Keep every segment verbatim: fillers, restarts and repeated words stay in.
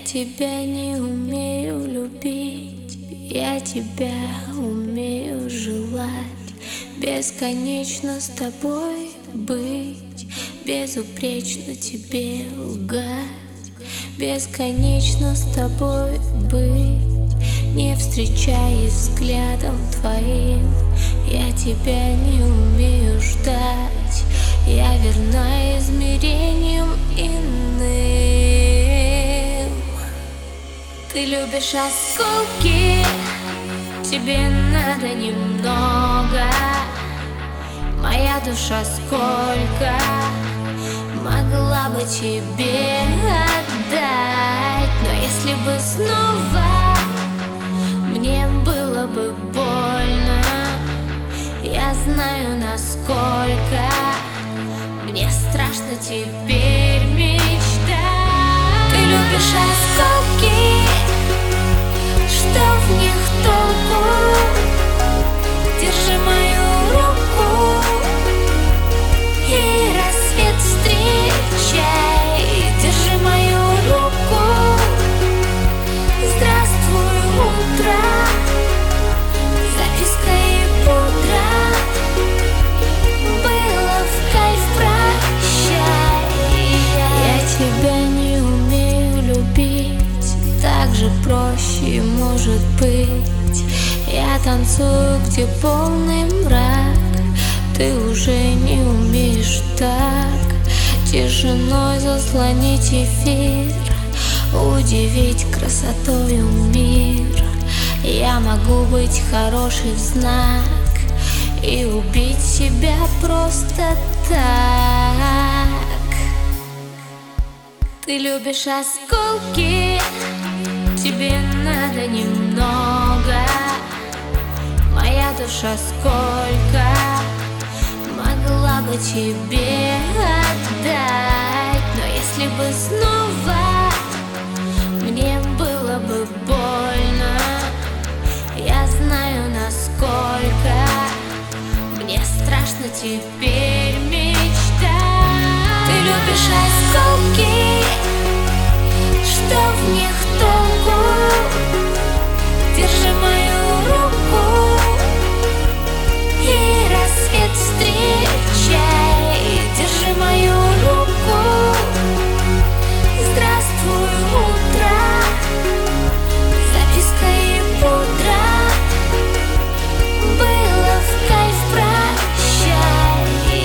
тебя не умею любить, я тебя умею желать. Бесконечно с тобой быть, безупречно тебе лгать. Бесконечно с тобой быть, не встречаясь взглядом твоим. Я тебя не умею ждать, я верна измерениям иным. Ты любишь осколки, тебе надо немного. Моя душа сколько могла бы тебе отдать, но если бы снова мне было бы больно, я знаю, насколько мне страшно теперь мечтать. Ты любишь осколки, что в них толку? Держи мою руку и рассвет встречай. Держи мою руку, здравствуй, утро, записка и пудра. Было в кайф, прощай. Я тебя не умею любить, так же проще может быть. Я танцую, где полный мрак, ты уже не умеешь так тишиной заслонить эфир, удивить красотою мир. Я могу быть хорошей в знак и убить себя просто так. Ты любишь осколки, тебе надо немного. Моя душа сколько могла бы тебе отдать, но если бы снова мне было бы больно, я знаю, насколько мне страшно теперь мечтать. Ты любишь осколки, что в них толку? Держи мою руку и рассвет встречай. Держи мою руку, здравствуй, утро, записка и пудра. Было в кайф, прощай.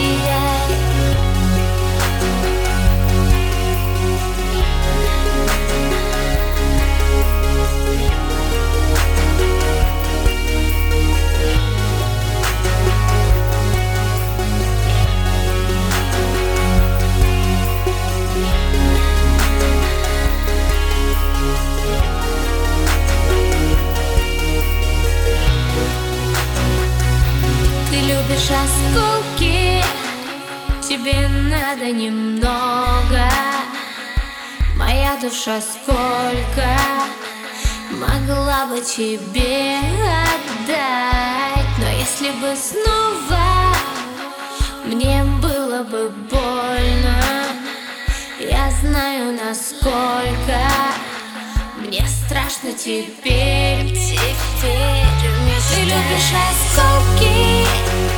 Ты любишь осколки, тебе надо немного. Моя душа сколько могла бы тебе отдать, но если бы снова мне было бы больно, я знаю, насколько мне страшно теперь. Теперь ты любишь осколки,